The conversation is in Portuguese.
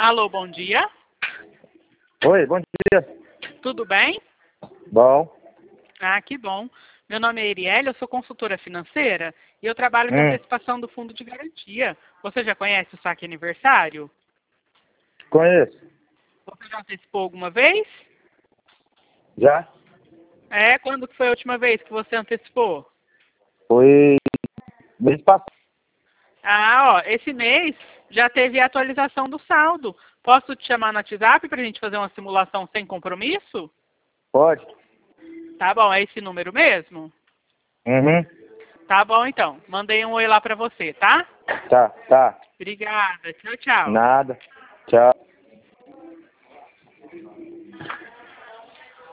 Alô, bom dia. Oi, bom dia. Tudo bem? Bom. Ah, que bom. Meu nome é Erielle, eu sou consultora financeira e eu trabalho com antecipação do fundo de garantia. Você já conhece o saque aniversário? Conheço. Você já antecipou alguma vez? Já? É, quando que foi a última vez que você antecipou? Foi mês passado. Ah, ó, esse mês já teve a atualização do saldo. Posso te chamar no WhatsApp para a gente fazer uma simulação sem compromisso? Pode? Tá bom, é esse número mesmo? Uhum. Tá bom, então. Mandei um oi lá para você, tá? Tá. Obrigada. Tchau, tchau. Nada. Tchau.